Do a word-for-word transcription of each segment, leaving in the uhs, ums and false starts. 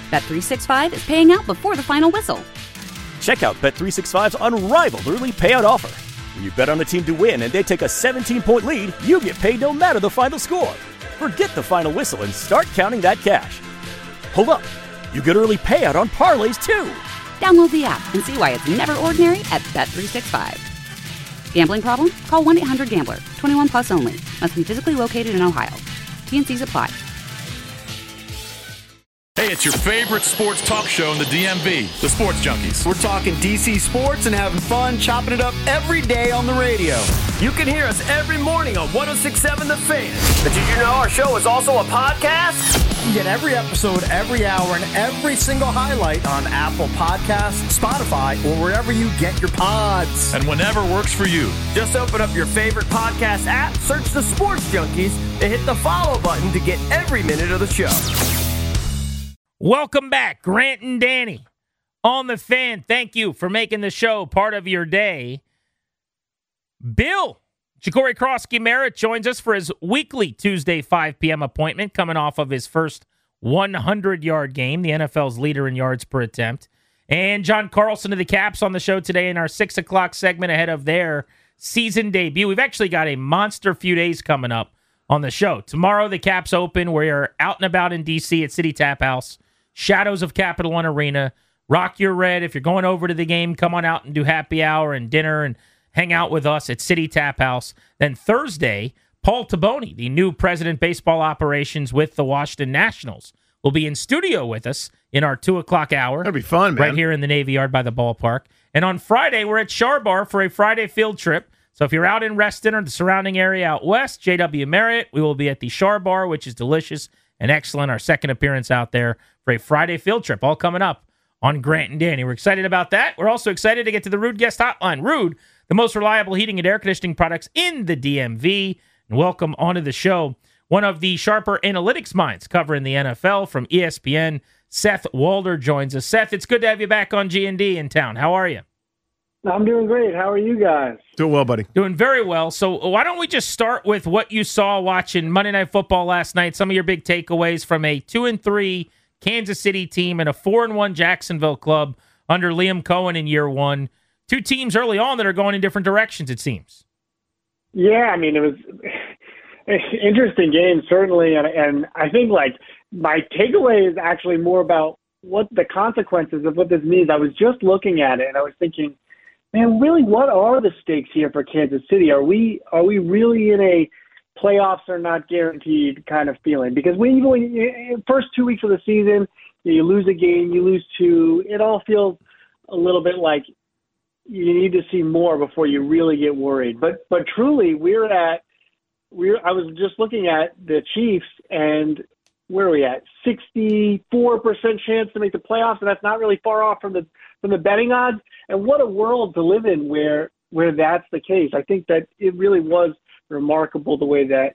Bet three sixty-five is paying out before the final whistle. Check out Bet three sixty-five's unrivaled early payout offer. When you bet on a team to win and they take a seventeen-point lead, you get paid no matter the final score. Forget the final whistle and start counting that cash. Hold up. You get early payout on parlays, too. Download the app and see why it's never ordinary at Bet three sixty-five. Gambling problem? Call one eight hundred gambler. twenty-one plus only. Must be physically located in Ohio. T N Cs apply. Hey, it's your favorite sports talk show in the D M V, the Sports Junkies. We're talking D C sports and having fun, chopping it up every day on the radio. You can hear us every morning on one oh six point seven The Fan. But did you know our show is also a podcast? You get every episode, every hour, and every single highlight on Apple Podcasts, Spotify, or wherever you get your pods. And whenever works for you. Just open up your favorite podcast app, search the Sports Junkies, and hit the follow button to get every minute of the show. Welcome back, Grant and Danny on The Fan. Thank you for making the show part of your day. Bill Ja'Cory Krosky-Merritt joins us for his weekly Tuesday five p.m. appointment, coming off of his first hundred-yard game, the N F L's leader in yards per attempt. And John Carlson of the Caps on the show today in our six o'clock segment ahead of their season debut. We've actually got a monster few days coming up on the show. Tomorrow, the Caps open. We're out and about in D C at City Tap House. Shadows of Capital One Arena. Rock your red. If you're going over to the game, come on out and do happy hour and dinner and hang out with us at City Tap House. Then Thursday, Paul Taboni, the new president baseball operations with the Washington Nationals, will be in studio with us in our two o'clock hour. That'll be fun, man. Right here in the Navy Yard by the ballpark. And on Friday, we're at Char Bar for a Friday field trip. So if you're out in Reston or the surrounding area out west, J W Marriott, we will be at the Char Bar, which is delicious and excellent. Our second appearance out there for a Friday field trip, all coming up on Grant and Danny. We're excited about that. We're also excited to get to the Ruud Guest Hotline. Ruud, the most reliable heating and air conditioning products in the D M V. And welcome onto the show one of the sharper analytics minds covering the N F L from E S P N. Seth Walder joins us. Seth, it's good to have you back on G and D in town. How are you? I'm doing great. How are you guys? Doing well, buddy. Doing very well. So why don't we just start with what you saw watching Monday Night Football last night, some of your big takeaways from a two and three Kansas City team and a four and one Jacksonville club under Liam Cohen in year one. Two teams early on that are going in different directions, it seems. Yeah, I mean, it was an interesting game, certainly. And, and I think, like, my takeaway is actually more about what the consequences of what this means. I was just looking at it, and I was thinking, man, really, what are the stakes here for Kansas City? Are we are we really in a playoffs are not guaranteed kind of feeling? Because when you, when you first two weeks of the season, you lose a game, you lose two, it all feels a little bit like you need to see more before you really get worried. But but truly, we're at we're. I was just looking at the Chiefs, and where are we at? sixty-four percent chance to make the playoffs, and that's not really far off from the from the betting odds. And what a world to live in where where that's the case. I think that it really was remarkable the way that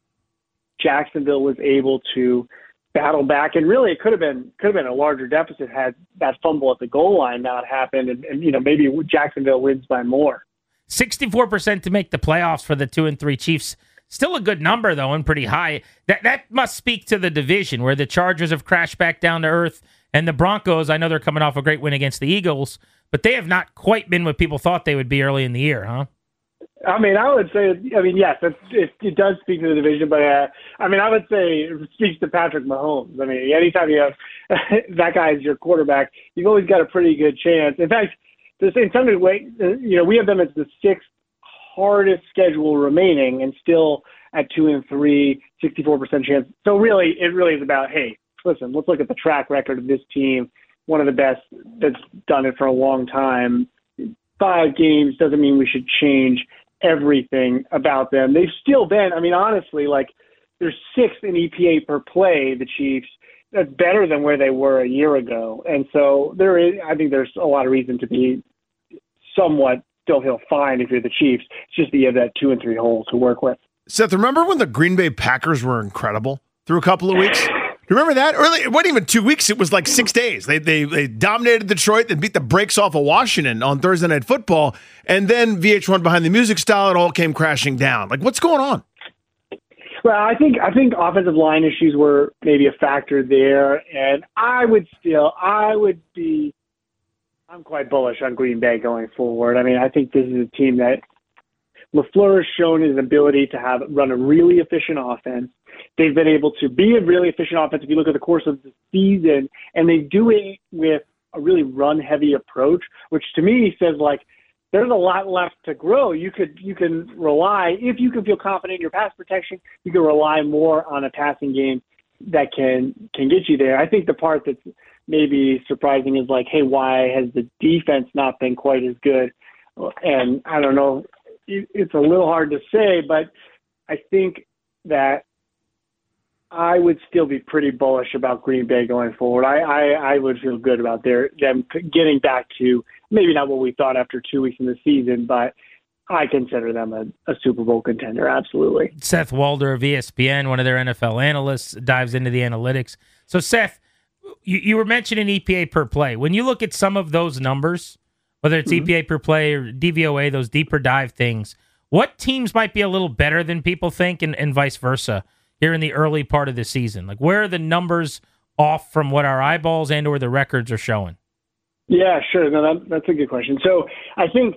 Jacksonville was able to battle back, and really it could have been could have been a larger deficit had that fumble at the goal line not happened, and, and you know maybe Jacksonville wins by more. sixty-four percent to make the playoffs for the two and three Chiefs. Still a good number though, and pretty high. That that must speak to the division where the Chargers have crashed back down to earth, and the Broncos. I know they're coming off a great win against the Eagles, but they have not quite been what people thought they would be early in the year, huh? I mean, I would say, I mean, yes, it, it, it does speak to the division, but uh, I mean, I would say it speaks to Patrick Mahomes. I mean, anytime you have that guy as your quarterback, you've always got a pretty good chance. In fact, in some way, you know, we have them as the sixth hardest schedule remaining, and still at two and three, sixty-four percent chance. So really, it really is about, hey, listen, let's look at the track record of this team, one of the best that's done it for a long time. Five games doesn't mean we should change everything about them. They've still been, I mean, honestly, like they're sixth in E P A per play, the Chiefs. That's better than where they were a year ago. And so there is, I think there's a lot of reason to be somewhat still feel fine if you're the Chiefs. It's just that you have that two and three hole to work with. Seth, remember when the Green Bay Packers were incredible through a couple of weeks? Remember that? Early, it wasn't even two weeks. It was like six days. They they they dominated Detroit. They beat the brakes off of Washington on Thursday Night Football. And then V H one Behind the Music style, it all came crashing down. Like, what's going on? Well, I think I think offensive line issues were maybe a factor there, and I would still I would be I'm quite bullish on Green Bay going forward. I mean, I think this is a team that LaFleur has shown his ability to have run a really efficient offense. They've been able to be a really efficient offense if you look at the course of the season, and they do it with a really run-heavy approach, which to me says like there's a lot left to grow. You could you can rely, if you can feel confident in your pass protection, you can rely more on a passing game that can can get you there. I think the part that's maybe surprising is like, hey, why has the defense not been quite as good? And I don't know, it's a little hard to say, but I think that I would still be pretty bullish about Green Bay going forward. I, I, I would feel good about their them getting back to maybe not what we thought after two weeks in the season, but I consider them a, a Super Bowl contender, absolutely. Seth Walder of E S P N, one of their N F L analysts, dives into the analytics. So, Seth, you, you were mentioning E P A per play. When you look at some of those numbers, whether it's mm-hmm. E P A per play or D V O A, those deeper dive things, what teams might be a little better than people think and, and vice versa here in the early part of the season? Like, where are the numbers off from what our eyeballs and or the records are showing? Yeah, sure. No, that, that's a good question. So I think,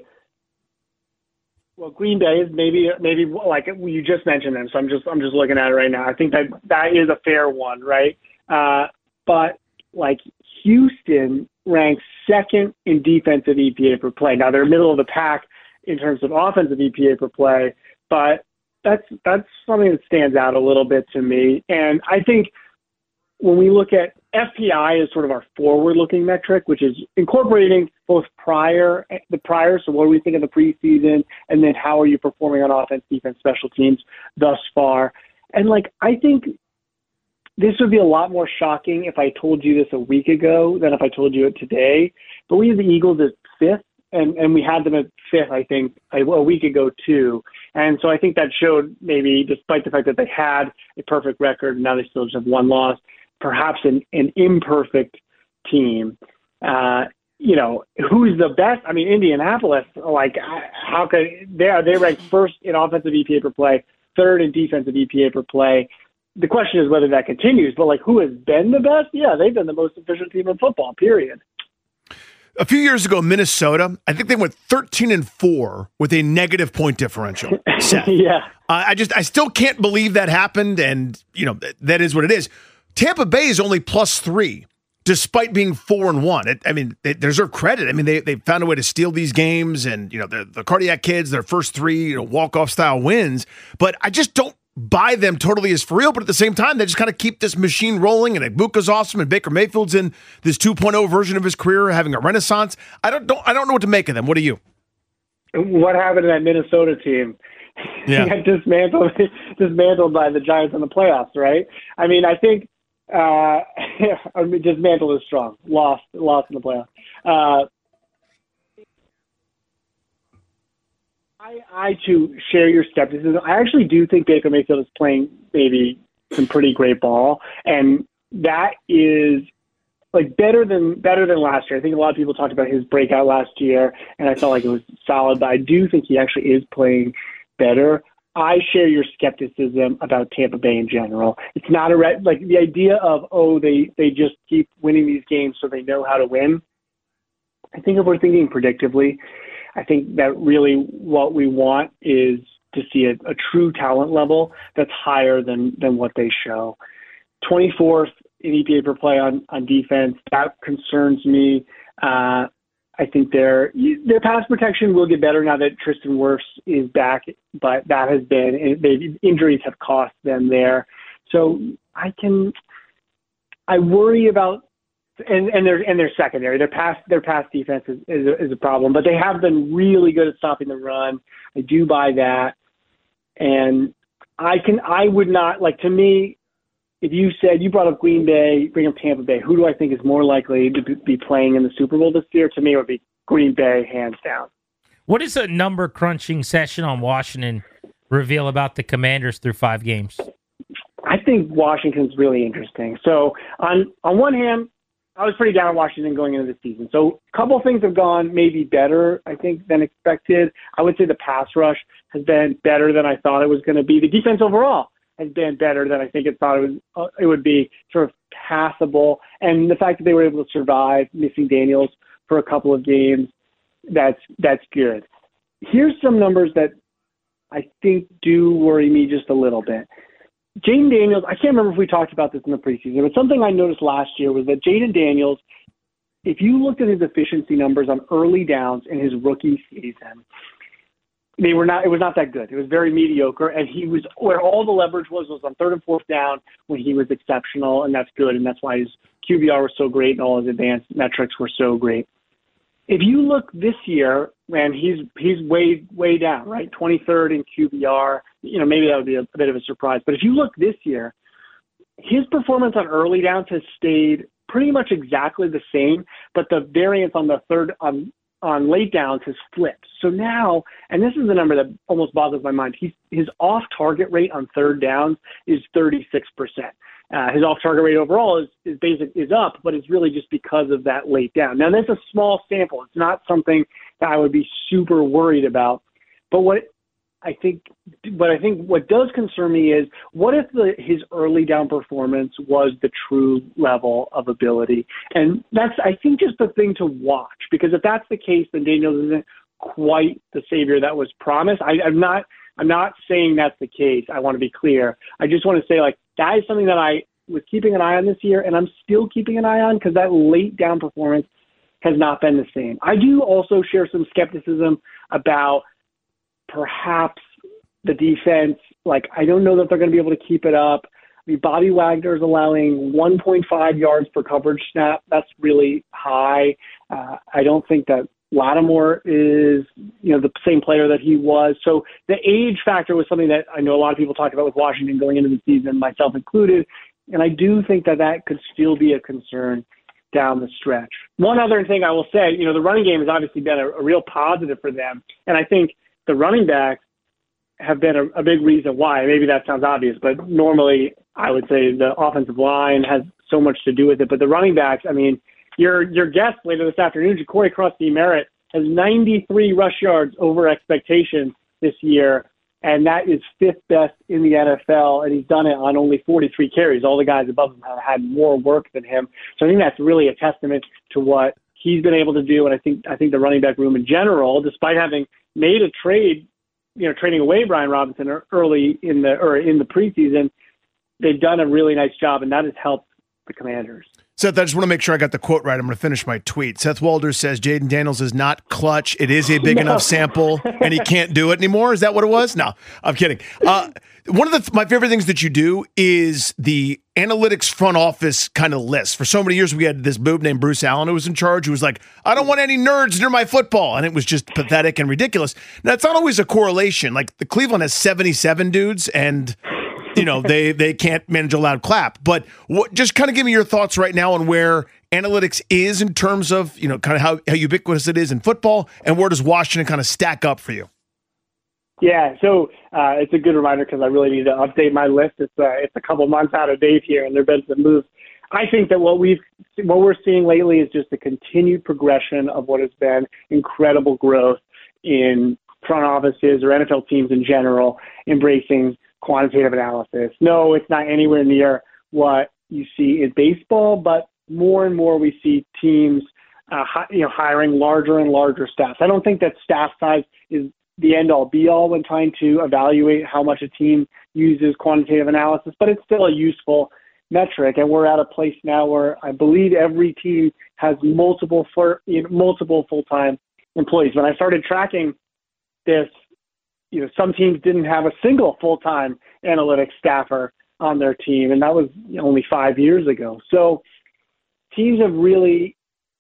well, Green Bay is maybe maybe like you just mentioned them, so I'm just I'm just looking at it right now. I think that that is a fair one, right? Uh, but like Houston ranks second in defensive E P A per play. Now they're middle of the pack in terms of offensive E P A per play, but that's that's something that stands out a little bit to me. And I think when we look at F P I as sort of our forward-looking metric, which is incorporating both prior the prior, so what do we think of the preseason, and then how are you performing on offense, defense, special teams thus far? And like I think this would be a lot more shocking if I told you this a week ago than if I told you it today. But we have the Eagles at fifth, and, and we had them at fifth, I think, a, a week ago too. And so I think that showed maybe, despite the fact that they had a perfect record, now they still just have one loss, perhaps an, an imperfect team. Uh, you know, who's the best? I mean, Indianapolis, like, how could they are they ranked first in offensive E P A per play, third in defensive E P A per play. The question is whether that continues, but like, who has been the best? Yeah, they've been the most efficient team in football, period. A few years ago, Minnesota, I think they went thirteen and four with a negative point differential. Seth. yeah. Uh, I just, I still can't believe that happened. And, you know, th- that is what it is. Tampa Bay is only plus three, despite being four and one. It, I mean, they, they deserve credit. I mean, they, they found a way to steal these games, and, you know, the, the Cardiac Kids, their first three, you know, walk-off style wins. But I just don't buy them totally as for real, but at the same time, they just kind of keep this machine rolling, and Ibuka's awesome, and Baker Mayfield's in this two point oh version of his career, having a renaissance. I don't, don't I don't know what to make of them. What do you? What happened to that Minnesota team? Yeah. He got dismantled, dismantled by the Giants in the playoffs, right? I mean, I think uh, I mean, dismantled is strong. Lost, lost in the playoffs. Uh, I, I, too, share your skepticism. I actually do think Baker Mayfield is playing maybe some pretty great ball, and that is like better than better than last year. I think a lot of people talked about his breakout last year, and I felt like it was solid, but I do think he actually is playing better. I share your skepticism about Tampa Bay in general. It's not a re- like the idea of, oh, they, they just keep winning these games so they know how to win. I think if we're thinking predictively, I think that really what we want is to see a, a true talent level that's higher than, than what they show. twenty-fourth in E P A per play on, on defense, that concerns me. Uh, I think their their pass protection will get better now that Tristan Wirfs is back, but that has been they injuries have cost them there. So I can I worry about and and their and their secondary their pass their pass defense is is a, is a problem, but they have been really good at stopping the run. I do buy that, and I can I would not like to me. If you said, you brought up Green Bay, bring up Tampa Bay, who do I think is more likely to be playing in the Super Bowl this year? To me, it would be Green Bay, hands down. What does a number crunching session on Washington reveal about the Commanders through five games? I think Washington's really interesting. So on on one hand, I was pretty down on Washington going into the season. So a couple of things have gone maybe better, I think, than expected. I would say the pass rush has been better than I thought it was going to be. The defense overall has been better than I think it thought it was. Uh, it would be sort of passable, and the fact that they were able to survive missing Daniels for a couple of games, that's that's good. Here's some numbers that I think do worry me just a little bit. Jaden Daniels, I can't remember if we talked about this in the preseason, but something I noticed last year was that Jaden Daniels, if you looked at his efficiency numbers on early downs in his rookie season, they were not. It was not that good. It was very mediocre, and he was where all the leverage was was on third and fourth down when he was exceptional, and that's good, and that's why his Q B R was so great and all his advanced metrics were so great. If you look this year, man, he's he's way way down, right? twenty-third in Q B R. You know, maybe that would be a, a bit of a surprise. But if you look this year, his performance on early downs has stayed pretty much exactly the same, but the variance on the third on on late downs has flipped. So now, and this is the number that almost boggles my mind, he's, his off-target rate on third downs is thirty-six percent. Uh, his off-target rate overall is is basic is up, but it's really just because of that late down. Now, that's a small sample. It's not something that I would be super worried about. But what I think, but I think what does concern me is, what if the, his early down performance was the true level of ability? And that's, I think, just the thing to watch, because if that's the case, then Daniels isn't quite the savior that was promised. I, I'm not, I'm not saying that's the case. I want to be clear. I just want to say, like, that is something that I was keeping an eye on this year, and I'm still keeping an eye on, because that late down performance has not been the same. I do also share some skepticism about perhaps the defense. Like, I don't know that they're going to be able to keep it up. I mean, Bobby Wagner is allowing one point five yards per coverage snap. That's really high. Uh, I don't think that Lattimore is, you know, the same player that he was. So the age factor was something that I know a lot of people talked about with Washington going into the season, myself included. And I do think that that could still be a concern down the stretch. One other thing I will say, you know, the running game has obviously been a, a real positive for them. And I think the running backs have been a, a big reason why. Maybe that sounds obvious, but normally I would say the offensive line has so much to do with it. But the running backs, I mean, your your guest later this afternoon, Ja'Cory Crosby-Merritt, has ninety-three rush yards over expectations this year, and that is fifth best in the N F L, and he's done it on only forty-three carries. All the guys above him have had more work than him. So I think that's really a testament to what he's been able to do, and I think I think the running back room in general, despite having made a trade, you know, trading away Brian Robinson early in the or in the preseason, they've done a really nice job, and that has helped the Commanders. Seth, I just want to make sure I got the quote right. I'm going to finish my tweet. Seth Walder says Jaden Daniels is not clutch. It is a big no. enough sample, and he can't do it anymore. Is that what it was? No, I'm kidding. Uh, one of the th- my favorite things that you do is the analytics front office kind of list. For so many years, we had this boob named Bruce Allen who was in charge, who was like, I don't want any nerds near my football. And it was just pathetic and ridiculous. Now, it's not always a correlation. Like, the Cleveland has seventy-seven dudes, and you know, they they can't manage a loud clap. But what, just kind of give me your thoughts right now on where analytics is in terms of, you know, kind of how, how ubiquitous it is in football, and where does Washington kind of stack up for you? Yeah, so uh, it's a good reminder, because I really need to update my list. It's uh, it's a couple months out of date here, and there have been some moves. I think that what we've what we're seeing lately is just a continued progression of what has been incredible growth in front offices or N F L teams in general, embracing quantitative analysis. No, it's not anywhere near what you see in baseball, but more and more we see teams uh, hi, you know, hiring larger and larger staffs. I don't think that staff size is the end-all, be-all when trying to evaluate how much a team uses quantitative analysis, but it's still a useful metric. And we're at a place now where I believe every team has multiple for, you know, multiple full-time employees. When I started tracking this, you know, some teams didn't have a single full-time analytics staffer on their team, and that was only five years ago. So teams have really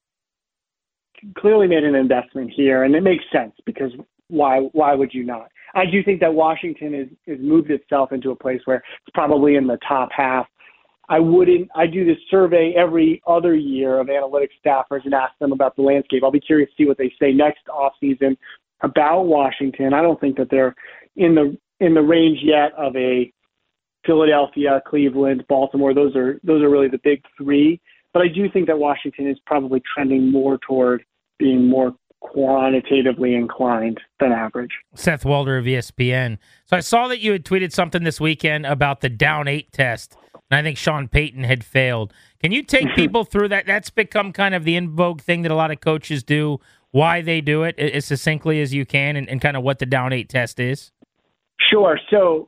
clearly made an investment here, and it makes sense, because why why would you not? I do think that Washington is, is moved itself into a place where it's probably in the top half. I wouldn't. I do this survey every other year of analytics staffers and ask them about the landscape. I'll be curious to see what they say next offseason about Washington. I don't think that they're in the in the range yet of a Philadelphia, Cleveland, Baltimore. Those are those are really the big three. But I do think that Washington is probably trending more toward being more quantitatively inclined than average. Seth Walder of E S P N. So I saw that you had tweeted something this weekend about the down eight test, and I think Sean Payton had failed. Can you take people through that? That's become kind of the in vogue thing that a lot of coaches do, why they do it as succinctly as you can, and, and kind of what the down eight test is? Sure. So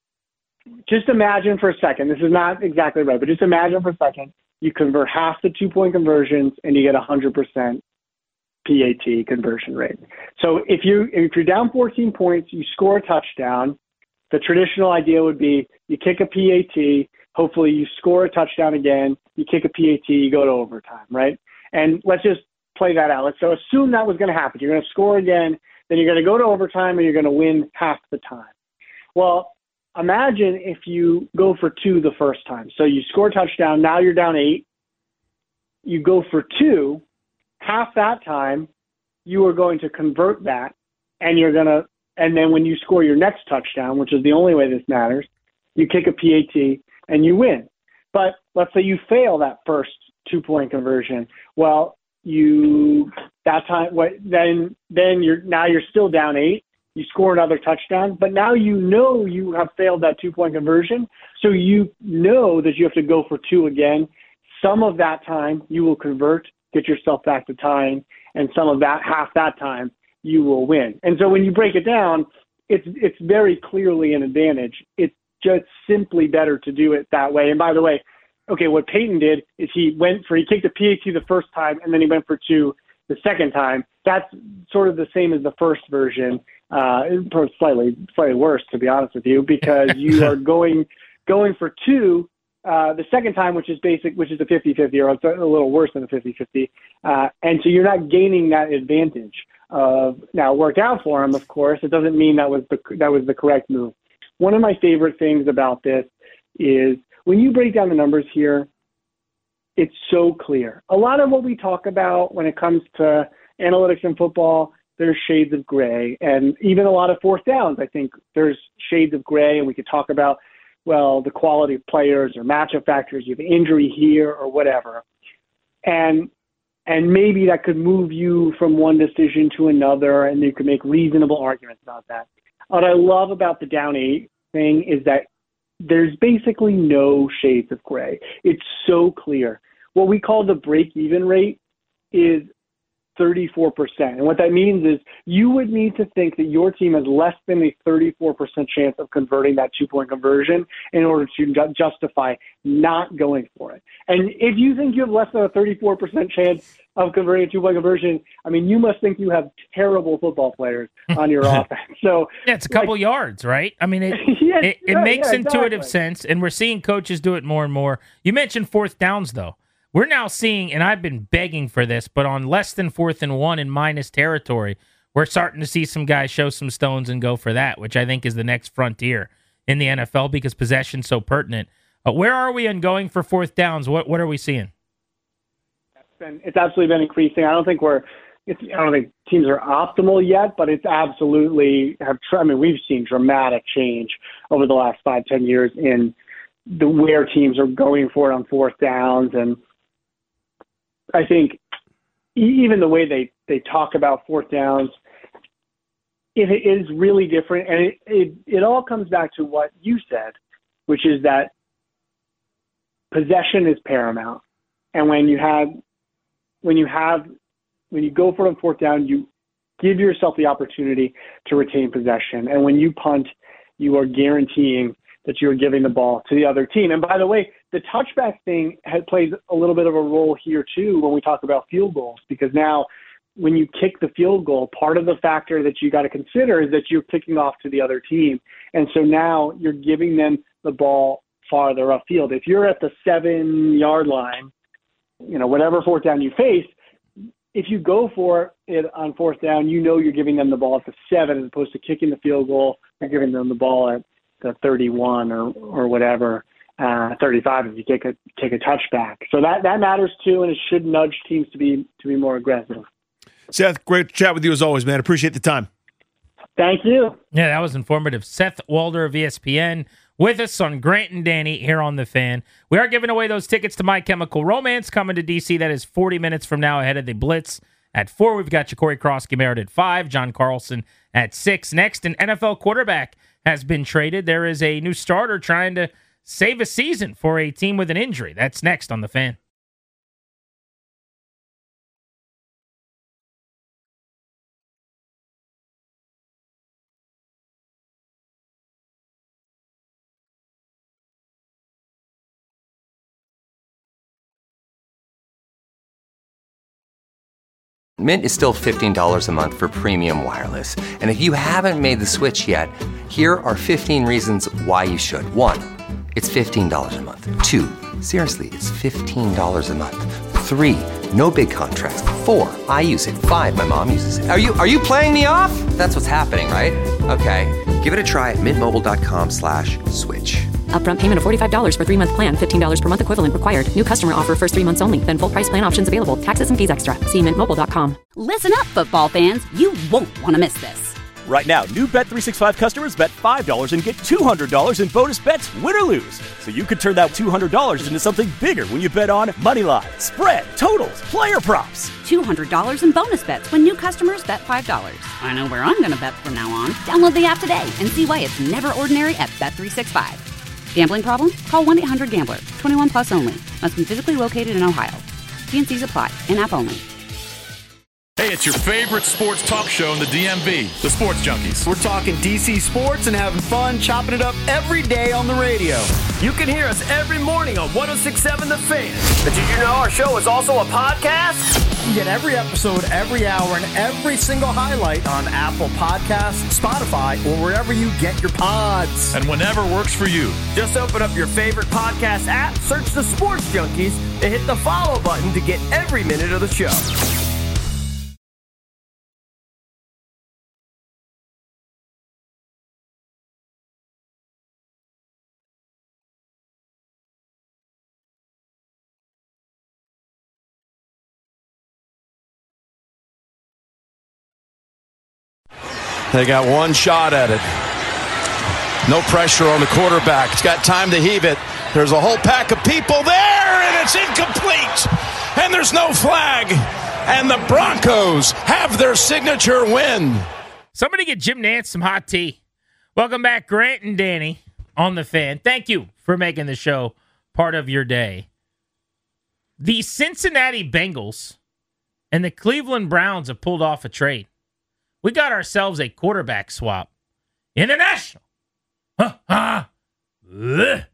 just imagine for a second, this is not exactly right, but just imagine for a second, you convert half the two-point conversions and you get a one hundred percent P A T conversion rate. So if you if you're down fourteen points, you score a touchdown. The traditional idea would be you kick a P A T, hopefully you score a touchdown again, you kick a P A T, you go to overtime, right? And let's just play that out. Let's so assume that was going to happen. You're going to score again, then you're going to go to overtime and you're going to win half the time. Well, imagine if you go for two the first time. So you score a touchdown, now you're down eight. You go for two. Half that time, you are going to convert that, and you're going to, and then when you score your next touchdown, which is the only way this matters, you kick a P A T and you win. But let's say you fail that first two-point conversion. Well, you that time, what then? Then you're now you're still down eight. You score another touchdown, but now you know you have failed that two-point conversion, so you know that you have to go for two again. Some of that time you will convert, get yourself back to tying, and some of that, half that time, you will win. And so when you break it down, it's it's very clearly an advantage. It's just simply better to do it that way. And by the way, okay, what Peyton did is he went for, he kicked a P A T the first time, and then he went for two the second time. That's sort of the same as the first version, uh, slightly slightly worse, to be honest with you, because you are going going for two Uh, the second time, which is basic, which is a fifty-fifty, or it's a little worse than a fifty-fifty. Uh, and so you're not gaining that advantage of, now it worked out for him, of course. It doesn't mean that was the, that was the correct move. One of my favorite things about this is when you break down the numbers here, it's so clear. A lot of what we talk about when it comes to analytics in football, there's shades of gray, and even a lot of fourth downs, I think there's shades of gray, and we could talk about, well, the quality of players or matchup factors, you have injury here or whatever. And and maybe that could move you from one decision to another, and you could make reasonable arguments about that. What I love about the down eight thing is that there's basically no shades of gray. It's so clear. What we call the break-even rate is thirty-four percent. And what that means is you would need to think that your team has less than a thirty-four percent chance of converting that two-point conversion in order to ju- justify not going for it. And if you think you have less than a thirty-four percent chance of converting a two-point conversion, I mean, you must think you have terrible football players on your offense. So yeah, it's a couple like, yards, right? I mean, it yeah, it, it right, makes yeah, intuitive exactly. sense, and we're seeing coaches do it more and more. You mentioned fourth downs, though. We're now seeing, and I've been begging for this, but on less than fourth and one in minus territory, we're starting to see some guys show some stones and go for that, which I think is the next frontier in the N F L because possession's so pertinent. Uh, where are we in going for fourth downs? What what are we seeing? It's, been, it's absolutely been increasing. I don't think we're, it's, I don't think teams are optimal yet, but it's absolutely have. I mean, we've seen dramatic change over the last five, ten years in the where teams are going for it on fourth downs. And I think even the way they, they talk about fourth downs, it is really different. And it, it, it all comes back to what you said, which is that possession is paramount. And when you have, when you have, when you go for it on fourth down, you give yourself the opportunity to retain possession. And when you punt, you are guaranteeing that you're giving the ball to the other team. And by the way, the touchback thing has, plays a little bit of a role here too when we talk about field goals, because now when you kick the field goal, part of the factor that you got to consider is that you're kicking off to the other team. And so now you're giving them the ball farther upfield. If you're at the seven-yard line, you know, whatever fourth down you face, if you go for it on fourth down, you know you're giving them the ball at the seven as opposed to kicking the field goal. You're giving them the ball at the thirty-one or or whatever, uh, thirty-five if you take a take a touchback. So that, that matters too, and it should nudge teams to be to be more aggressive. Seth, great to chat with you as always, man. Appreciate the time. Thank you. Yeah, that was informative. Seth Walder of E S P N with us on Grant and Danny here on The Fan. We are giving away those tickets to My Chemical Romance coming to D C. That is forty minutes from now ahead of the Blitz at four. We've got Ja'Cory Cross-Gamert at five, John Carlson at six. Next, an N F L quarterback has been traded. There is a new starter trying to save a season for a team with an injury. That's next on The Fan. Mint is still fifteen dollars a month for premium wireless. And if you haven't made the switch yet, here are fifteen reasons why you should. One, it's fifteen dollars a month. Two, seriously, it's fifteen dollars a month. Three, no big contracts. Four, I use it. Five, my mom uses it. Are you are you playing me off? That's what's happening, right? Okay, give it a try at mintmobile.com slash switch. Upfront payment of forty-five dollars for three-month plan, fifteen dollars per month equivalent required. New customer offer first three months only. Then full price plan options available. Taxes and fees extra. See mint mobile dot com. Listen up, football fans. You won't want to miss this. Right now, new Bet three sixty-five customers bet five dollars and get two hundred dollars in bonus bets, win or lose. So you could turn that two hundred dollars into something bigger when you bet on money line, spread, totals, player props. two hundred dollars in bonus bets when new customers bet five dollars. I know where I'm going to bet from now on. Download the app today and see why it's never ordinary at Bet three sixty-five. Gambling problem? Call one eight hundred gambler. twenty-one plus only. Must be physically located in Ohio. T N Cs apply. In-app only. Hey, it's your favorite sports talk show in the D M V, the Sports Junkies. We're talking D C sports and having fun, chopping it up every day on the radio. You can hear us every morning on one oh six point seven The Fan. But did you know our show is also a podcast? You get every episode, every hour, and every single highlight on Apple Podcasts, Spotify, or wherever you get your pods. And whenever works for you. Just open up your favorite podcast app, search the Sports Junkies, and hit the follow button to get every minute of the show. They got one shot at it. No pressure on the quarterback. He's got time to heave it. There's a whole pack of people there, and it's incomplete. And there's no flag. And the Broncos have their signature win. Somebody get Jim Nantz some hot tea. Welcome back, Grant and Danny on The Fan. Thank you for making the show part of your day. The Cincinnati Bengals and the Cleveland Browns have pulled off a trade. We got ourselves a quarterback swap. International. Huh, huh. The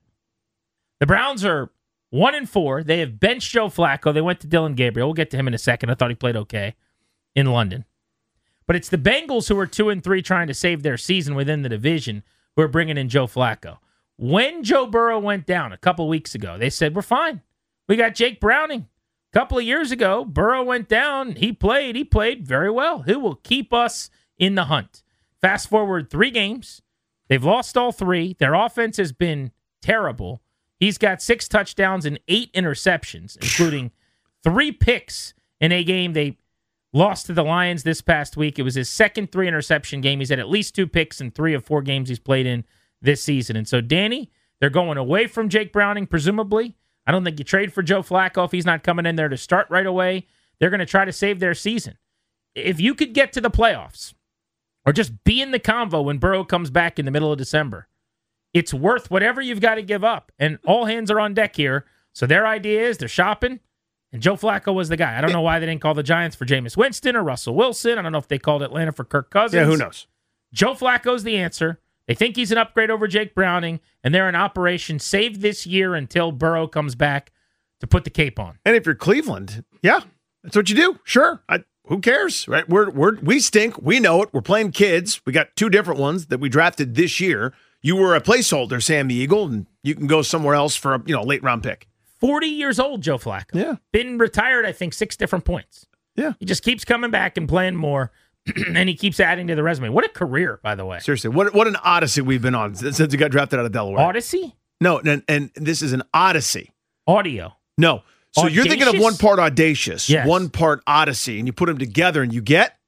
Browns are one and four. They have benched Joe Flacco. They went to Dylan Gabriel. We'll get to him in a second. I thought he played okay in London. But it's the Bengals who are two and three trying to save their season within the division who are bringing in Joe Flacco. When Joe Burrow went down a couple weeks ago, they said, we're fine. We got Jake Browning. A couple of years ago, Burrow went down. He played. He played very well. He will keep us in the hunt. Fast forward three games. They've lost all three. Their offense has been terrible. He's got six touchdowns and eight interceptions, including three picks in a game they lost to the Lions this past week. It was his second three-interception game. He's had at least two picks in three of four games he's played in this season. And so, Danny, they're going away from Jake Browning, presumably. I don't think you trade for Joe Flacco if he's not coming in there to start right away. They're going to try to save their season. If you could get to the playoffs or just be in the convo when Burrow comes back in the middle of December, it's worth whatever you've got to give up. And all hands are on deck here. So their idea is they're shopping, and Joe Flacco was the guy. I don't know why they didn't call the Giants for Jameis Winston or Russell Wilson. I don't know if they called Atlanta for Kirk Cousins. Yeah, who knows? Joe Flacco's the answer. They think he's an upgrade over Jake Browning, and they're in Operation Save this year until Burrow comes back to put the cape on. And if you're Cleveland, yeah, that's what you do. Sure. I, who cares, right? We're, we're, we stink. We know it. We're playing kids. We got two different ones that we drafted this year. You were a placeholder, Sam the Eagle, and you can go somewhere else for a you know late round pick. forty years old, Joe Flacco. Yeah. Been retired, I think, six different points. Yeah. He just keeps coming back and playing more. And he keeps adding to the resume. What a career, by the way. Seriously, what what an odyssey we've been on since he got drafted out of Delaware. Odyssey? No, and, and this is an odyssey. Audio. No. So Audacious? You're thinking of one part audacious, yes. one part odyssey, and you put them together and you get?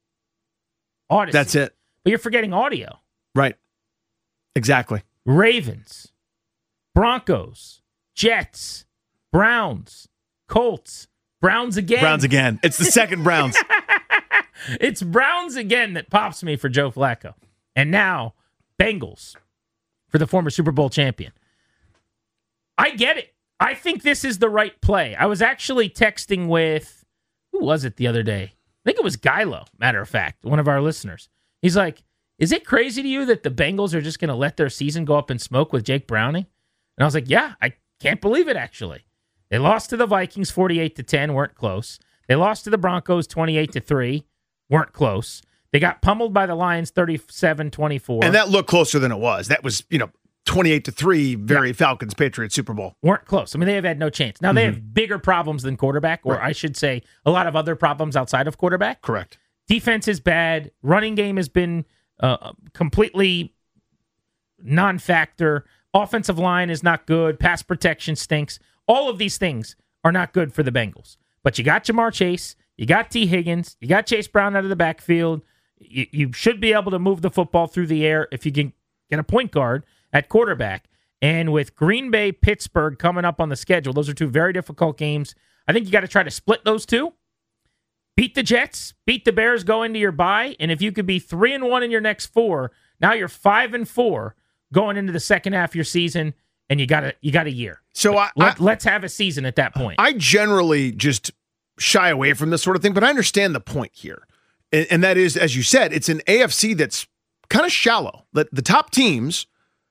Odyssey. That's it. But you're forgetting audio. Right. Exactly. Ravens, Broncos, Jets, Browns, Colts, Browns again. Browns again. It's the second Browns. It's Browns again that pops me for Joe Flacco. And now, Bengals for the former Super Bowl champion. I get it. I think this is the right play. I was actually texting with, who was it the other day? I think it was Gilo, matter of fact, one of our listeners. He's like, is it crazy to you that the Bengals are just going to let their season go up in smoke with Jake Browning? And I was like, yeah, I can't believe it, actually. They lost to the Vikings forty-eight to ten, weren't close. They lost to the Broncos twenty-eight to three, weren't close. They got pummeled by the Lions thirty-seven twenty-four. And that looked closer than it was. That was, you know, twenty-eight to three, very yeah. Falcons Patriots Super Bowl. Weren't close. I mean, they have had no chance. Now, mm-hmm. they have bigger problems than quarterback, or right. I should say a lot of other problems outside of quarterback. Correct. Defense is bad. Running game has been uh, completely non-factor. Offensive line is not good. Pass protection stinks. All of these things are not good for the Bengals. But you got Jamar Chase. You got T. Higgins. You got Chase Brown out of the backfield. You, you should be able to move the football through the air if you can get a point guard at quarterback. And with Green Bay, Pittsburgh coming up on the schedule, those are two very difficult games. I think you got to try to split those two. Beat the Jets, beat the Bears, go into your bye, and if you could be three and one in your next four, now you're five and four going into the second half of your season, and you got a you got a year. So I, Let, I, let's have a season at that point. I generally just shy away from this sort of thing, but I understand the point here, and, and that is, as you said, it's an A F C that's kind of shallow. The, the top teams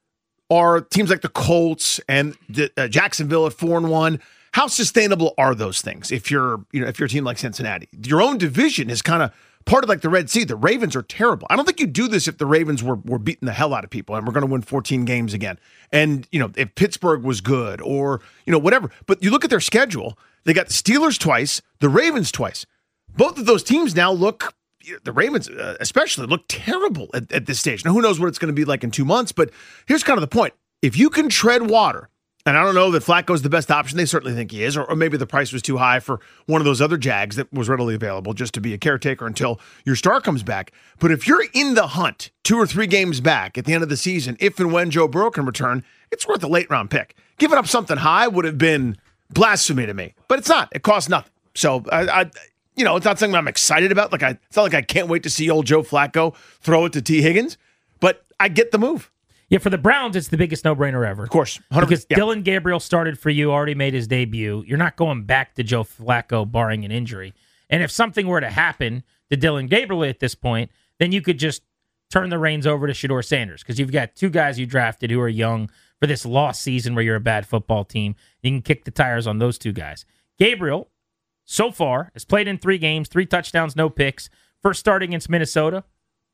are teams like the Colts and the, uh, Jacksonville at four and one. How sustainable are those things if you're, you know, if you're a team like Cincinnati? Your own division is kind of part of like the Red Sea. The Ravens are terrible. I don't think you do this if the Ravens were were beating the hell out of people and we're going to win fourteen games again. And, you know, if Pittsburgh was good or, you know, whatever. But you look at their schedule, they got the Steelers twice, the Ravens twice. Both of those teams now look, the Ravens uh, especially, look terrible at, at this stage. Now, who knows what it's going to be like in two months, but here's kind of the point. If you can tread water, and I don't know that Flacco's the best option. They certainly think he is, or, or maybe the price was too high for one of those other Jags that was readily available just to be a caretaker until your star comes back. But if you're in the hunt two or three games back at the end of the season, if and when Joe Burrow can return, it's worth a late-round pick. Giving up something high would have been blasphemy to me, but it's not. It costs nothing. So, I, I you know, it's not something I'm excited about. Like I, It's not like I can't wait to see old Joe Flacco throw it to T. Higgins, but I get the move. Yeah, for the Browns, it's the biggest no-brainer ever. Of course. Because yeah. Dylan Gabriel started for you, already made his debut. You're not going back to Joe Flacco, barring an injury. And if something were to happen to Dylan Gabriel at this point, then you could just turn the reins over to Shedeur Sanders, because you've got two guys you drafted who are young for this lost season where you're a bad football team. You can kick the tires on those two guys. Gabriel, so far, has played in three games, three touchdowns, no picks. First start against Minnesota.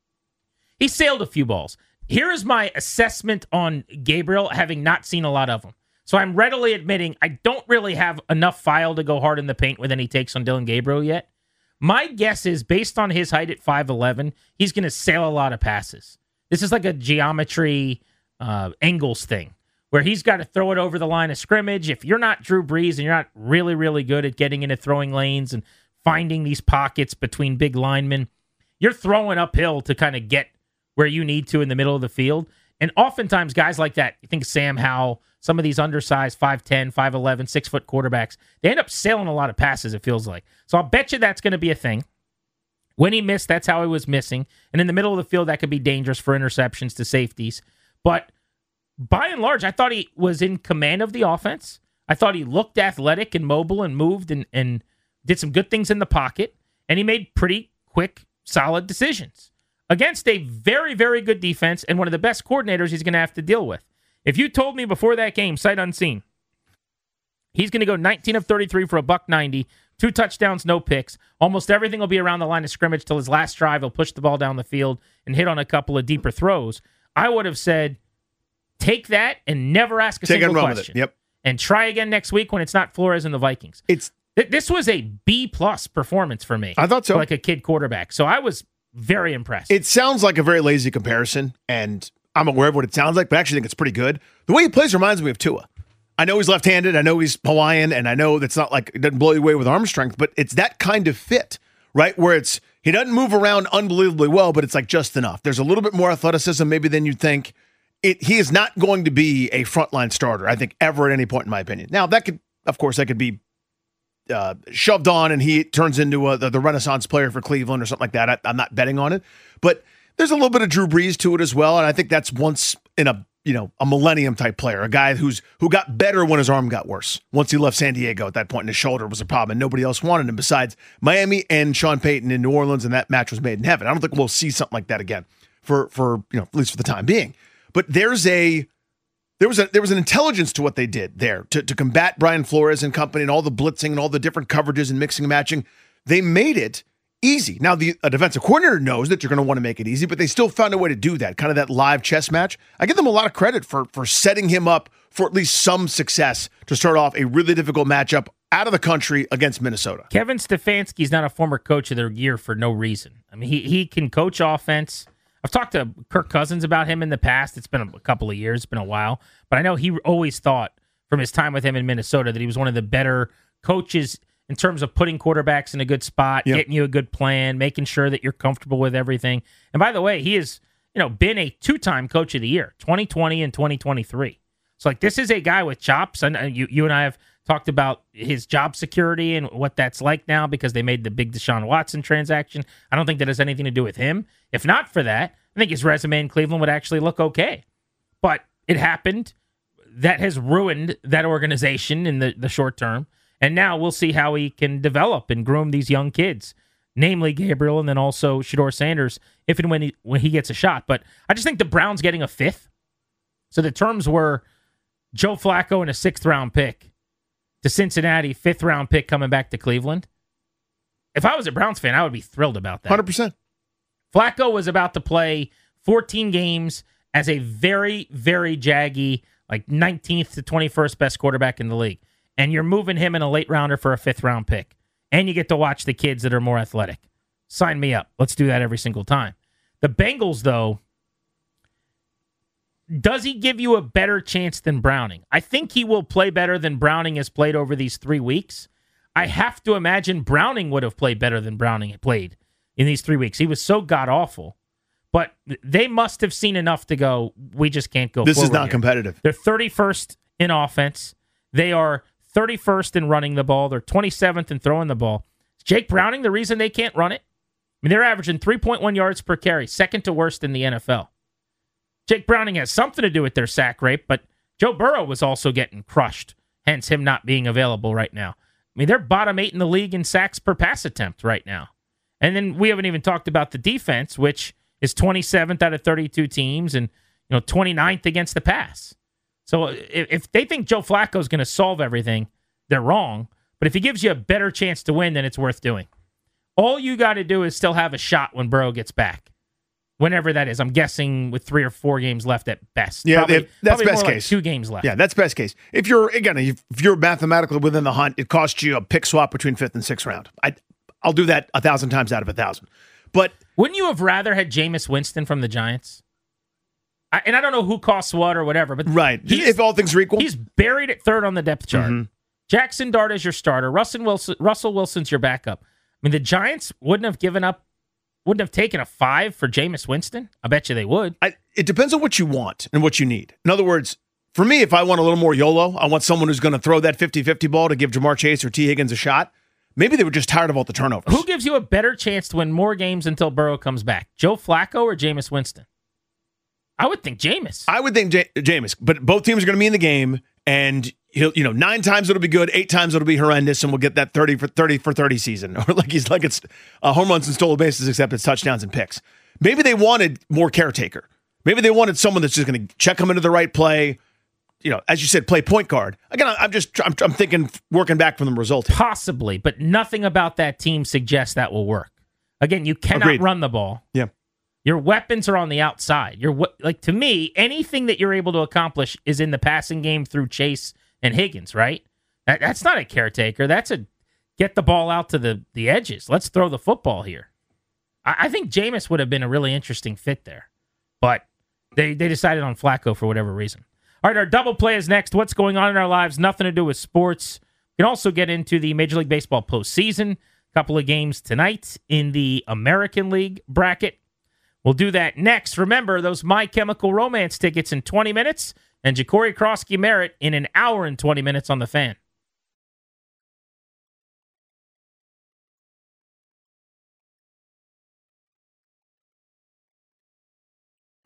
He sailed a few balls. Here is my assessment on Gabriel, having not seen a lot of him. So I'm readily admitting I don't really have enough file to go hard in the paint with any takes on Dylan Gabriel yet. My guess is, based on his height at five eleven, he's going to sail a lot of passes. This is like a geometry uh, angles thing, where he's got to throw it over the line of scrimmage. If you're not Drew Brees and you're not really, really good at getting into throwing lanes and finding these pockets between big linemen, you're throwing uphill to kind of get where you need to in the middle of the field. And oftentimes guys like that, you think Sam Howell, some of these undersized five ten, five eleven, six-foot quarterbacks, they end up sailing a lot of passes, it feels like. So I'll bet you that's going to be a thing. When he missed, that's how he was missing. And in the middle of the field, that could be dangerous for interceptions to safeties. But by and large, I thought he was in command of the offense. I thought he looked athletic and mobile and moved and, and did some good things in the pocket. And he made pretty quick, solid decisions against a very, very good defense and one of the best coordinators he's going to have to deal with. If you told me before that game, sight unseen, he's going to go nineteen of thirty-three for a buck ninety, two touchdowns, no picks. Almost everything will be around the line of scrimmage till his last drive. He'll push the ball down the field and hit on a couple of deeper throws. I would have said, take that and never ask a take single question. question. Yep. And try again next week when it's not Flores and the Vikings. It's This was a B-plus performance for me. I thought so. For like a kid quarterback. So I was very impressed. It sounds like a very lazy comparison, and I'm aware of what it sounds like, but I actually think it's pretty good. The way he plays reminds me of Tua. I know he's left-handed, I know he's Hawaiian, and I know that's not like, it doesn't blow you away with arm strength, but it's that kind of fit, right? Where it's, he doesn't move around unbelievably well, but it's like just enough. There's a little bit more athleticism maybe than you'd think. It, he is not going to be a frontline starter, I think, ever at any point, in my opinion. Now, that could, of course, that could be uh, shoved on and he turns into a, the, the Renaissance player for Cleveland or something like that. I, I'm not betting on it, but there's a little bit of Drew Brees to it as well, and I think that's once in a you know a millennium type player, a guy who's who got better when his arm got worse. Once he left San Diego at that point, and his shoulder was a problem, and nobody else wanted him besides Miami and Sean Payton in New Orleans, and that match was made in heaven. I don't think we'll see something like that again for for you know at least for the time being. But there's a there was a there was an intelligence to what they did there to to combat Brian Flores and company and all the blitzing and all the different coverages and mixing and matching. They made it easy. Now, the a defensive coordinator knows that you're going to want to make it easy, but they still found a way to do that, kind of that live chess match. I give them a lot of credit for for setting him up for at least some success to start off a really difficult matchup out of the country against Minnesota. Kevin Stefanski's not a former coach of the year for no reason. I mean, he he can coach offense. I've talked to Kirk Cousins about him in the past. It's been a couple of years. It's been a while. But I know he always thought from his time with him in Minnesota that he was one of the better coaches in terms of putting quarterbacks in a good spot, yep. getting you a good plan, making sure that you're comfortable with everything. And by the way, he has, you know, been a two-time coach of the year, twenty twenty and twenty twenty-three. So, like, this is a guy with chops. And you, you and I have talked about his job security and what that's like now because they made the big Deshaun Watson transaction. I don't think that has anything to do with him. If not for that, I think his resume in Cleveland would actually look okay. But it happened. That has ruined that organization in the, the short term. And now we'll see how he can develop and groom these young kids, namely Gabriel and then also Shedeur Sanders, if and when he, when he gets a shot. But I just think the Browns getting a fifth. So the terms were Joe Flacco and a sixth-round pick to Cincinnati, fifth-round pick coming back to Cleveland. If I was a Browns fan, I would be thrilled about that. one hundred percent. Flacco was about to play fourteen games as a very, very jaggy, like nineteenth to twenty-first best quarterback in the league. And you're moving him in a late rounder for a fifth round pick. And you get to watch the kids that are more athletic. Sign me up. Let's do that every single time. The Bengals, though, does he give you a better chance than Browning? I think he will play better than Browning has played over these three weeks. I have to imagine Browning would have played better than Browning had played in these three weeks. He was so god-awful. But they must have seen enough to go, we just can't go This forward is not here. competitive. They're thirty-first in offense. They are thirty-first in running the ball. They're twenty-seventh in throwing the ball. Is Jake Browning the reason they can't run it? I mean, they're averaging three point one yards per carry, second to worst in the N F L. Jake Browning has something to do with their sack rate, but Joe Burrow was also getting crushed, hence him not being available right now. I mean, they're bottom eight in the league in sacks per pass attempt right now. And then we haven't even talked about the defense, which is twenty-seventh out of thirty-two teams and you know twenty-ninth against the pass. So if, if they think Joe Flacco is going to solve everything, they're wrong. But if he gives you a better chance to win, then it's worth doing. All you got to do is still have a shot when Burrow gets back. Whenever that is. I'm guessing with three or four games left at best. Yeah, probably, if, that's probably best more case. Like two games left. Yeah, that's best case. If you're, again, if you're mathematically within the hunt, it costs you a pick swap between fifth and sixth round. I, I'll do that a thousand times out of a thousand. But wouldn't you have rather had Jameis Winston from the Giants? I, and I don't know who costs what or whatever, but right. If all things are equal, he's buried at third on the depth chart. Mm-hmm. Jackson Dart is your starter. Russell Wilson, Russell Wilson's your backup. I mean, the Giants wouldn't have given up, wouldn't have taken a five for Jameis Winston. I bet you they would. I, it depends on what you want and what you need. In other words, for me, if I want a little more YOLO, I want someone who's going to throw that fifty-fifty ball to give Jamar Chase or T. Higgins a shot. Maybe they were just tired of all the turnovers. Who gives you a better chance to win more games until Burrow comes back? Joe Flacco or Jameis Winston? I would think Jameis. I would think J- Jameis, but both teams are going to be in the game, and he'll, you know, nine times it'll be good, eight times it'll be horrendous, and we'll get that thirty for thirty for thirty season, or like he's like it's uh, home runs and stolen bases, except it's touchdowns and picks. Maybe they wanted more caretaker. Maybe they wanted someone that's just going to check them into the right play. You know, as you said, play point guard. Again, I'm just I'm, I'm thinking working back from the result. Here. Possibly, but nothing about that team suggests that will work. Again, you cannot Agreed. run the ball. Yeah. Your weapons are on the outside. You're like to me, anything that you're able to accomplish is in the passing game through Chase and Higgins, right? That, that's not a caretaker. That's a get the ball out to the, the edges. Let's throw the football here. I, I think Jameis would have been a really interesting fit there, but they they decided on Flacco for whatever reason. All right, our double play is next. What's going on in our lives? Nothing to do with sports. We can also get into the Major League Baseball postseason. A couple of games tonight in the American League bracket. We'll do that next. Remember, those My Chemical Romance tickets in twenty minutes and Ja'Cory Krosky Merritt in an hour and twenty minutes on The Fan.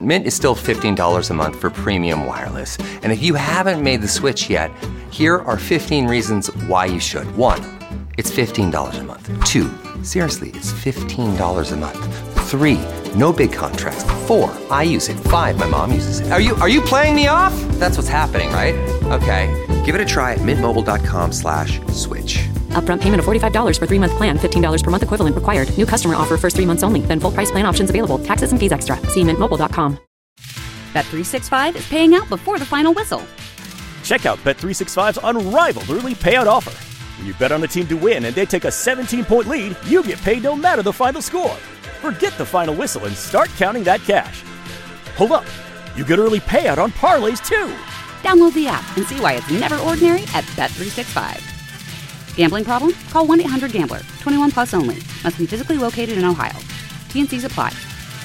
Mint is still fifteen dollars a month for premium wireless. And if you haven't made the switch yet, here are fifteen reasons why you should. One, it's fifteen dollars a month. Two, seriously, it's fifteen dollars a month. Three, no big contracts. Four, I use it. Five, my mom uses it. Are you are you playing me off? That's what's happening, right? Okay, give it a try at mintmobile.com slash switch. Upfront payment of forty-five dollars for three-month plan, fifteen dollars per month equivalent required. New customer offer first three months only. Then full price plan options available. Taxes and fees extra. See mint mobile dot com. Bet three sixty-five is paying out before the final whistle. Check out Bet three sixty-five's unrivaled early payout offer. When you bet on the team to win and they take a seventeen-point lead, you get paid no matter the final score. Forget the final whistle and start counting that cash. Hold up. You get early payout on parlays, too. Download the app and see why it's never ordinary at Bet three sixty-five. Gambling problem? Call one eight hundred gambler. twenty-one plus only. Must be physically located in Ohio. T and C's apply.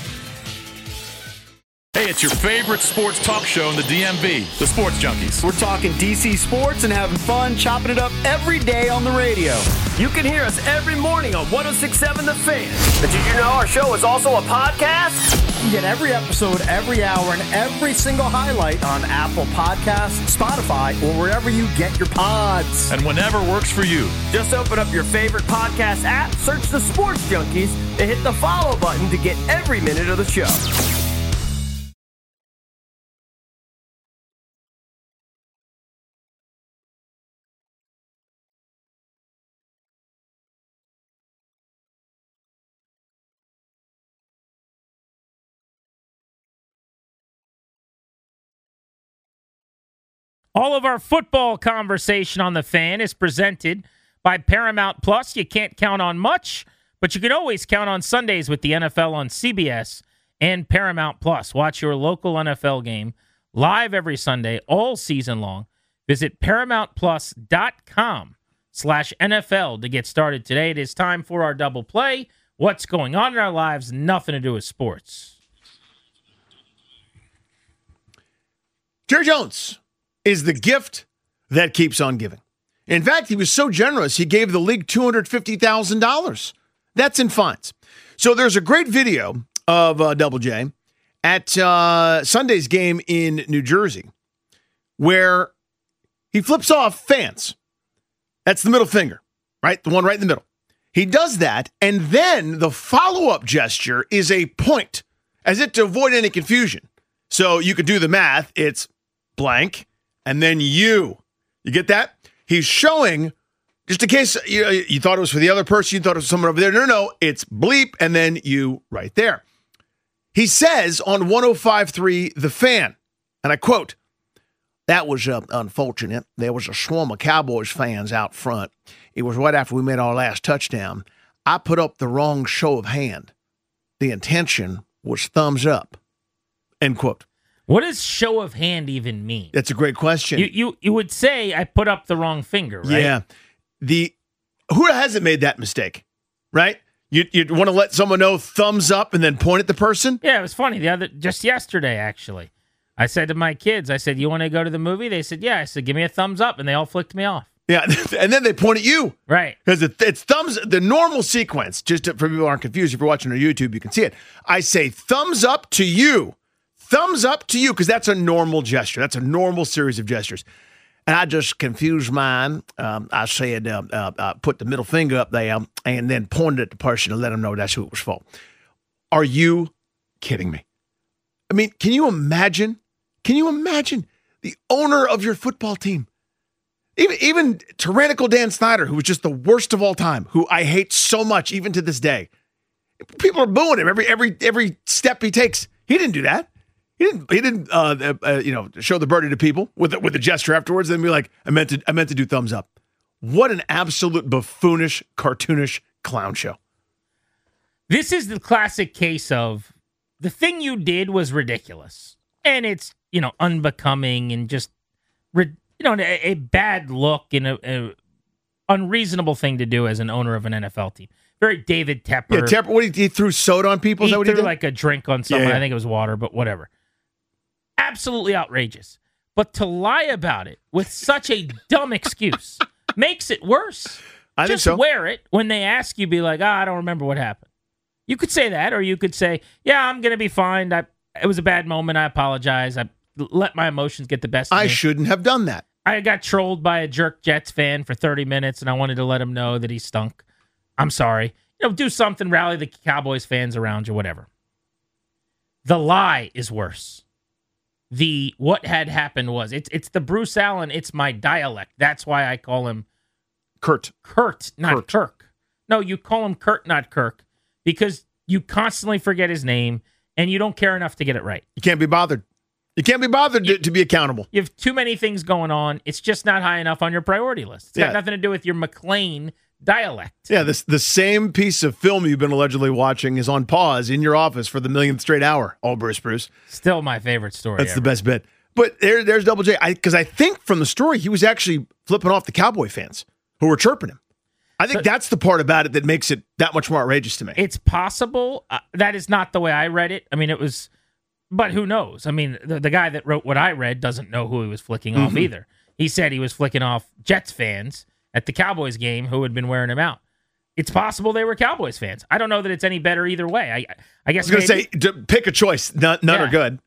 Hey, it's your favorite sports talk show in the D M V, the Sports Junkies. We're talking D C sports and having fun, chopping it up every day on the radio. You can hear us every morning on one oh six point seven The Fan. But did you know our show is also a podcast? You get every episode, every hour, and every single highlight on Apple Podcasts, Spotify, or wherever you get your pods. And whenever works for you. Just open up your favorite podcast app, search the Sports Junkies, and hit the follow button to get every minute of the show. All of our football conversation on The Fan is presented by Paramount Plus. You can't count on much, but you can always count on Sundays with the N F L on C B S and Paramount Plus. Watch your local N F L game live every Sunday, all season long. Visit ParamountPlus.com slash NFL to get started today. It is time for our double play. What's going on in our lives? Nothing to do with sports. Jerry Jones is the gift that keeps on giving. In fact, he was so generous, he gave the league two hundred fifty thousand dollars. That's in fines. So there's a great video of uh, Double J at uh, Sunday's game in New Jersey where he flips off fans. That's the middle finger, right? The one right in the middle. He does that, and then the follow-up gesture is a point, as if to avoid any confusion. So you could do the math. It's blank, and then you. You get that? He's showing, just in case you, you thought it was for the other person, you thought it was someone over there. No, no, no. It's bleep, and then you right there. He says on one oh five point three The Fan, and I quote, "That was uh, unfortunate. There was a swarm of Cowboys fans out front. It was right after we made our last touchdown. I put up the wrong show of hand. The intention was thumbs up." End quote. What does show of hand even mean? That's a great question. You you, you would say I put up the wrong finger, right? Yeah. The who hasn't made that mistake, right? You you want to let someone know thumbs up and then point at the person? Yeah, it was funny. The other just yesterday, actually. I said to my kids, I said, "You want to go to the movie?" They said, "Yeah." I said, "Give me a thumbs up," and they all flicked me off. Yeah, and then they point at you. Right. Because it, it's thumbs, the normal sequence, just to, for people who aren't confused, if you're watching on YouTube, you can see it. I say thumbs up to you. Thumbs up to you, because that's a normal gesture. That's a normal series of gestures. And I just confused mine. Um, I said, uh, uh, uh, put the middle finger up there and then pointed at the person to let them know that's who it was for. Are you kidding me? I mean, can you imagine? Can you imagine the owner of your football team? Even, even tyrannical Dan Snyder, who was just the worst of all time, who I hate so much, even to this day. People are booing him every every every step he takes. He didn't do that. He didn't. He didn't. Uh, uh, you know, show the birdie to people with with a gesture afterwards. Then be like, I meant to. I meant to do thumbs up. What an absolute buffoonish, cartoonish clown show. This is the classic case of the thing you did was ridiculous, and it's you know unbecoming and just you know a, a bad look and a, a unreasonable thing to do as an owner of an N F L team. Very David Tepper. Yeah, Tepper. What he, he threw soda on people? Is he that what threw he did? like a drink on someone. Yeah, yeah. I think it was water, but whatever. Absolutely outrageous. But to lie about it with such a dumb excuse makes it worse. I Just think so. wear it when they ask you. Be like, ah, oh, I don't remember what happened. You could say that, or you could say, yeah, I'm going to be fine. I, it was a bad moment. I apologize. I let my emotions get the best of I me. shouldn't have done that. I got trolled by a jerk Jets fan for thirty minutes, and I wanted to let him know that he stunk. I'm sorry. You know, do something, rally the Cowboys fans around you, whatever. The lie is worse. The what had happened was, it's it's the Bruce Allen, it's my dialect. That's why I call him Kurt. Kurt, not Kurt. Kirk. No, you call him Kurt, not Kirk, because you constantly forget his name, and you don't care enough to get it right. You can't be bothered. You can't be bothered you, to, to be accountable. You have too many things going on. It's just not high enough on your priority list. It's Yeah. got nothing to do with your McLean dialect. Yeah, this the same piece of film you've been allegedly watching is on pause in your office for the millionth straight hour. Oh, Bruce, Bruce. Still my favorite story. That's ever. the best bit. But there, there's Double J. Because I, I think from the story, he was actually flipping off the Cowboy fans who were chirping him. I think So- that's the part about it that makes it that much more outrageous to me. It's possible. Uh, that is not the way I read it. I mean, it was, but who knows? I mean, the, the guy that wrote what I read doesn't know who he was flicking off Mhm. either. He said he was flicking off Jets fans at the Cowboys game who had been wearing him out. It's possible they were Cowboys fans. I don't know that it's any better either way. I, I I guess was going to maybe- say, d- pick a choice. None, none Yeah. are good.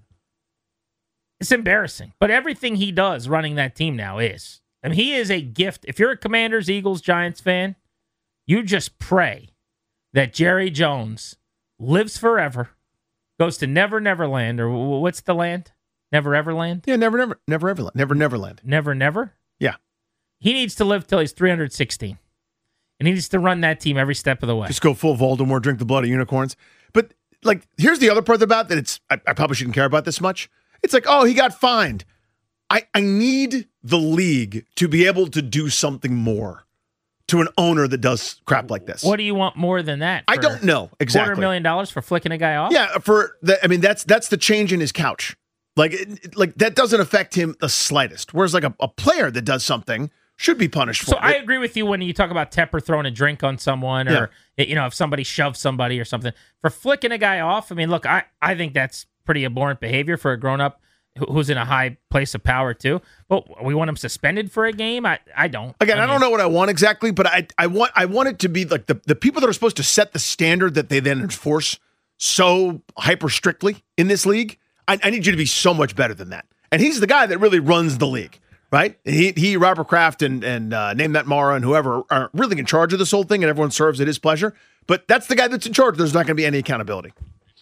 It's embarrassing. But everything he does running that team now is. I mean, he is a gift. If you're a Commanders, Eagles, Giants fan, you just pray that Jerry Jones lives forever, goes to Never Never Land, or w- what's the land? Never Ever Land? Yeah, never, never, never, ever, never, never land. Never Never? Yeah. He needs to live till he's three hundred sixteen. And he needs to run that team every step of the way. Just go full Voldemort, drink the blood of unicorns. But like, here's the other part about that. It's I, I probably shouldn't care about this much. It's like, oh, he got fined. I, I need the league to be able to do something more to an owner that does crap like this. What do you want more than that? I For don't know exactly. Quarter million dollars for flicking a guy off? Yeah, for the, I mean, that's that's the change in his couch. Like, it, like that doesn't affect him the slightest. Whereas, like a, a player that does something should be punished for So it. I agree with you when you talk about Tepper throwing a drink on someone, or you know, if somebody shoves somebody or something. For flicking a guy off, I mean, look, I, I think that's pretty abhorrent behavior for a grown up who, who's in a high place of power too. But we want him suspended for a game. I I don't. Again, I, I don't know what I want exactly, but I I want I want it to be like the, the people that are supposed to set the standard that they then enforce so hyper strictly in this league. I, I need you to be so much better than that. And he's the guy that really runs the league, right? He, he Robert Kraft, and and uh, Name That Mara and whoever are really in charge of this whole thing, and everyone serves at his pleasure. But that's the guy that's in charge. There's not going to be any accountability.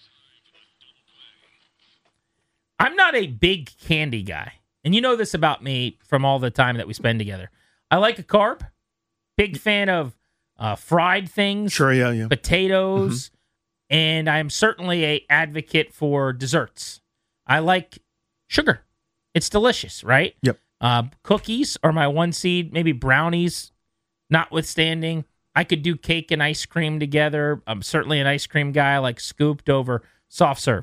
I'm not a big candy guy. And you know this about me from all the time that we spend together. I like a carb. Big fan of uh, fried things. Sure, yeah, yeah. Potatoes. Mm-hmm. And I am certainly a advocate for desserts. I like sugar. It's delicious, right? Yep. Uh, cookies are my one seed. Maybe brownies, notwithstanding. I could do cake and ice cream together. I'm certainly an ice cream guy. I like scooped over soft serve.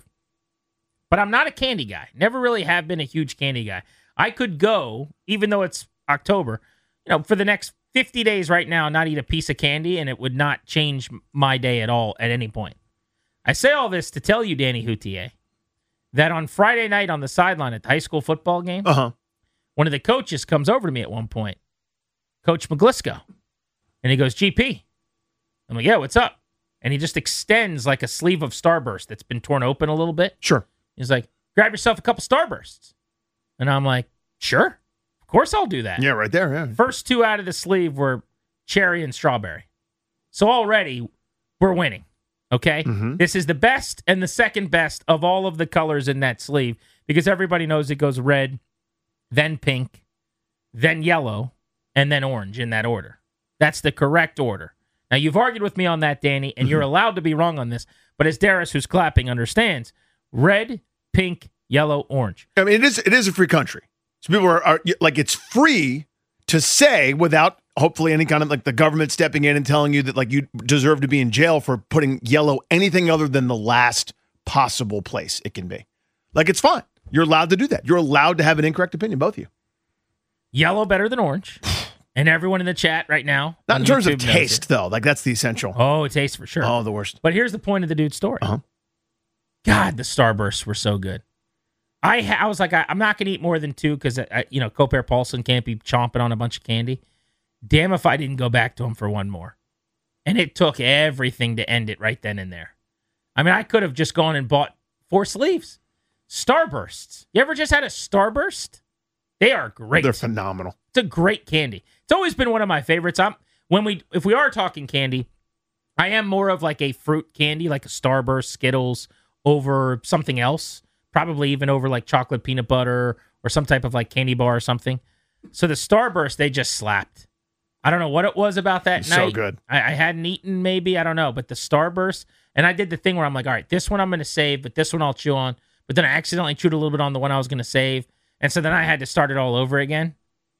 But I'm not a candy guy. Never really have been a huge candy guy. I could go, even though it's October, you know, for the next fifty days right now, not eat a piece of candy, and it would not change my day at all at any point. I say all this to tell you, Danny Houtier, that on Friday night on the sideline at the high school football game, uh-huh. one of the coaches comes over to me at one point, Coach McGlisco, and he goes, G P. I'm like, yeah, what's up? And he just extends like a sleeve of Starburst that's been torn open a little bit. Sure. He's like, grab yourself a couple Starbursts. And I'm like, sure. Of course I'll do that. Yeah, right there. Yeah. First two out of the sleeve were cherry and strawberry. So already we're winning. Okay? Mm-hmm. This is the best and the second best of all of the colors in that sleeve, because everybody knows it goes red, then pink, then yellow, and then orange in that order. That's the correct order. Now, you've argued with me on that, Danny, and mm-hmm. you're allowed to be wrong on this, but as Darius, who's clapping, understands, red, pink, yellow, orange. I mean, it is it is a free country. So people are, are like, it's free to say without hopefully any kind of like the government stepping in and telling you that like you deserve to be in jail for putting yellow anything other than the last possible place it can be. Like, it's fine. You're allowed to do that. You're allowed to have an incorrect opinion, both of you. Yellow better than orange. And everyone in the chat right now. Not in terms YouTube of taste, though. Like, that's the essential. Oh, taste for sure. Oh, the worst. But here's the point of the dude's story. Uh-huh. God, the Starbursts were so good. I ha- I was like, I, I'm not going to eat more than two because, you know, Copair Paulson can't be chomping on a bunch of candy. Damn if I didn't go back to him for one more. And it took everything to end it right then and there. I mean, I could have just gone and bought Four sleeves. Starbursts. You ever just had a Starburst? They are great. They're phenomenal. It's a great candy. It's always been one of my favorites. I'm when we if we are talking candy, I am more of like a fruit candy, like a Starburst, Skittles, over something else. Probably even over like chocolate peanut butter or some type of like candy bar or something. So the Starburst, they just slapped. I don't know what it was about that It's night. so good. I, I hadn't eaten, maybe. I don't know. But the Starburst, and I did the thing where I'm like, all right, this one I'm going to save, but this one I'll chew on. But then I accidentally chewed a little bit on the one I was going to save. And so then I had to start it all over again.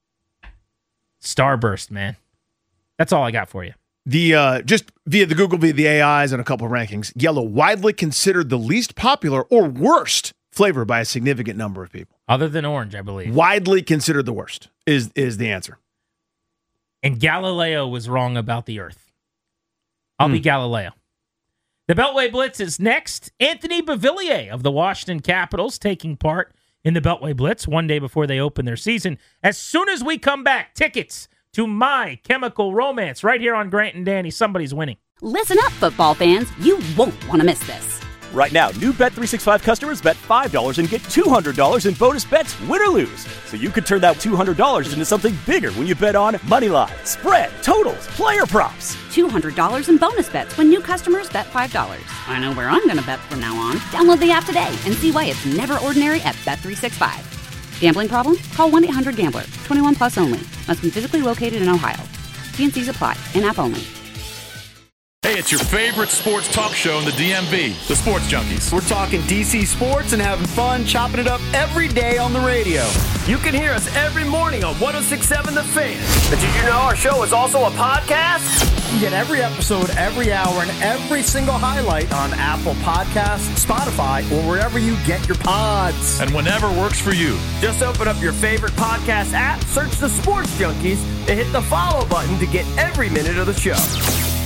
Starburst, man. That's all I got for you. The uh, just via the Google, via the A Is and a couple of rankings, yellow widely considered the least popular or worst flavor by a significant number of people. Other than orange, I believe. Widely considered the worst is is the answer. And Galileo was wrong about the Earth. I'll Hmm. be Galileo. The Beltway Blitz is next. Anthony Beauvillier of the Washington Capitals taking part in the Beltway Blitz one day before they open their season. As soon as we come back, tickets to My Chemical Romance right here on Grant and Danny. Somebody's winning. Listen up, football fans. You won't want to miss this. Right now, new Bet three sixty-five customers bet five dollars and get two hundred dollars in bonus bets, win or lose. So you could turn that two hundred dollars into something bigger when you bet on money line, spread, totals, player props. two hundred dollars in bonus bets when new customers bet five dollars. I know where I'm going to bet from now on. Download the app today and see why it's never ordinary at Bet three sixty-five. Gambling problem? Call one eight hundred gambler. twenty-one plus only. Must be physically located in Ohio. T and C's apply. In-app only. Hey, it's your favorite sports talk show in the D M V, the Sports Junkies. We're talking D C sports and having fun, chopping it up every day on the radio. You can hear us every morning on one oh six point seven The Fan. But did you know our show is also a podcast? You get every episode, every hour, and every single highlight on Apple Podcasts, Spotify, or wherever you get your pods. And whenever works for you. Just open up your favorite podcast app, search The Sports Junkies, and hit the follow button to get every minute of the show.